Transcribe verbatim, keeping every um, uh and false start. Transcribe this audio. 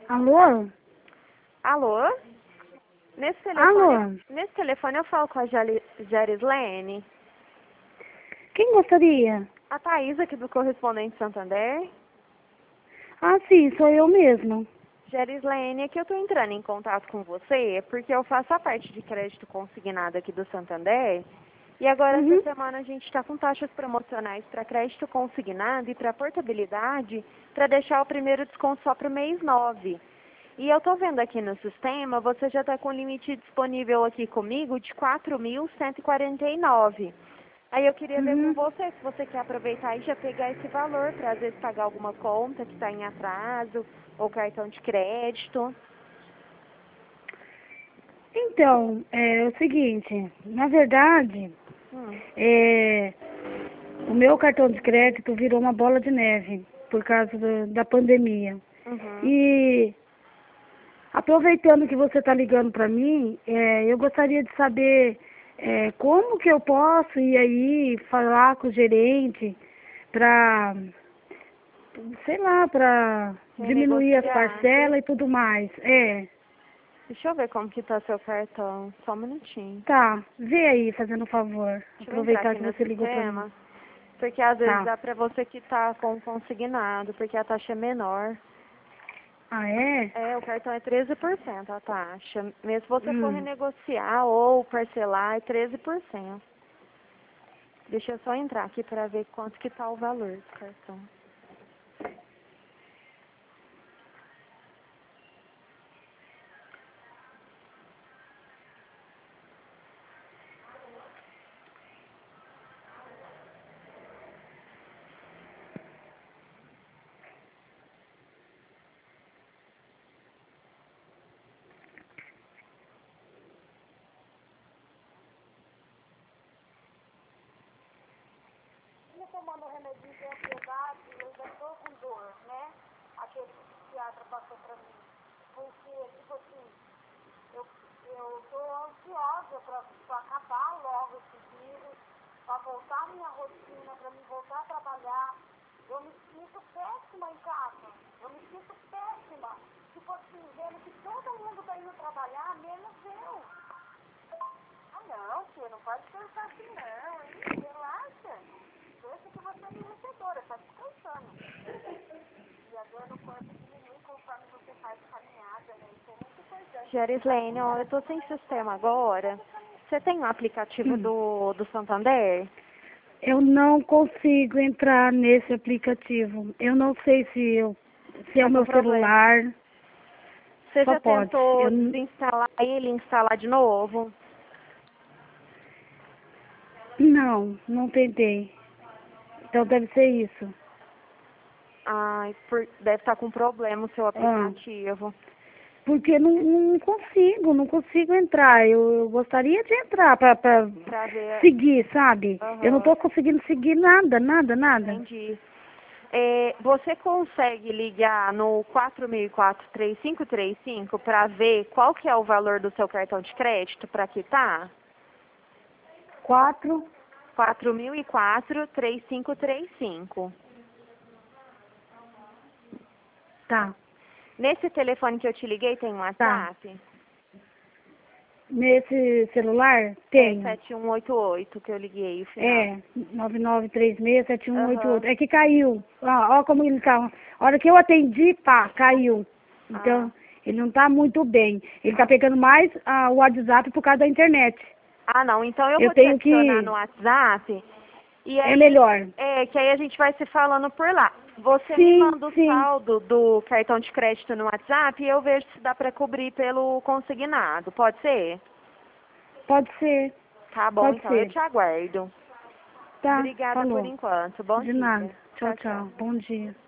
Alô? Alô? Nesse telefone, Alô? nesse telefone eu falo com a Jali- Jarislene. Quem gostaria? A Thaís aqui do Correspondente Santander. Ah, sim, sou eu mesmo. Jarislene, aqui eu estou entrando em contato com você porque eu faço a parte de crédito consignado aqui do Santander. E agora Uhum. essa semana a gente está com taxas promocionais para crédito consignado e para portabilidade para deixar o primeiro desconto só para o mês nove. E eu estou vendo aqui no sistema, você já está com o limite disponível aqui comigo de quatro mil cento e quarenta e nove. Aí eu queria ver com Uhum. você se você quer aproveitar e já pegar esse valor para às vezes pagar alguma conta que está em atraso ou cartão de crédito. Então, é o seguinte, na verdade, Hum. é, o meu cartão de crédito virou uma bola de neve por causa do- da pandemia. Uhum. E aproveitando que você está ligando para mim, é, eu gostaria de saber é, como que eu posso ir aí falar com o gerente para, sei lá, para diminuir as Renegociar. parcelas e tudo mais. É, Deixa eu ver como que tá seu cartão. Só um minutinho. tá. Vê aí, fazendo um favor. Deixa eu entrar Aproveitar aqui que no você ligou para mim. sistema. Porque às vezes Tá. dá pra você que tá com consignado, porque a taxa é menor. Ah, é? É, o cartão é treze por cento a taxa. Mesmo se você for Hum. renegociar ou parcelar, é treze por cento. Deixa eu só entrar aqui pra ver quanto que tá o valor do cartão. Eu tomando o remédio de ansiedade, eu já tô com dor, né? Aquele psiquiatra passou pra mim. Porque, tipo assim, eu, eu tô ansiosa pra, pra acabar logo esse vírus, pra voltar à minha rotina, pra me voltar a trabalhar. Eu me sinto péssima em casa. Eu me sinto péssima. Tipo assim, vendo que todo mundo tá indo trabalhar, menos eu. Ah, não, tia, não pode pensar assim, não, hein? Relaxa. Pensa que você é merecedora, tá descansando. E a dor no corpo diminui conforme você faz caminhada, né? Isso é muito importante. Jarislene, ó, eu tô sem sistema agora. Você tem o aplicativo Hum. do, do Santander? Eu não consigo entrar nesse aplicativo. Eu não sei se, eu, se é Tá o com meu problema. celular. Você Só já pode. Eu, tentou n- desinstalar ele e instalar de novo? não, não tentei. Então deve ser isso. Ai, por, deve estar com problema o seu Ah, aplicativo. porque não, não consigo, não consigo entrar. Eu, eu gostaria de entrar para Pra ver. seguir, sabe? Eu não Aham, estou conseguindo seguir nada, nada, nada. entendi. É, você consegue ligar no quatro mil e quatro, três cinco três cinco para ver qual que é o valor do seu cartão de crédito para quitar? Quatro, quatro mil e quatro, três cinco três cinco. tá, Nesse telefone que eu te liguei tem um tá. WhatsApp? Nesse celular É tenho. sete um oito oito que eu liguei o final. É, nove nove três seis, sete um oito Aham. oito. É que caiu. Ó, ó como ele tá. A hora que eu atendi, pá, caiu. Ah. Então, ele não tá muito bem. Ele tá pegando mais ah, o WhatsApp por causa da internet. ah, não, então eu Eu vou te tenho adicionar que... no WhatsApp e É aí, melhor. é, que aí a gente vai se falando por lá. Você me Sim, manda o sim. saldo do cartão de crédito no WhatsApp e eu vejo se dá para cobrir pelo consignado, pode ser? Pode ser. Tá bom, Pode então eu ser. te aguardo. Tá, Obrigada por falou. enquanto. Bom De nada. dia. Tchau, Tchau, tchau. tchau. Bom dia.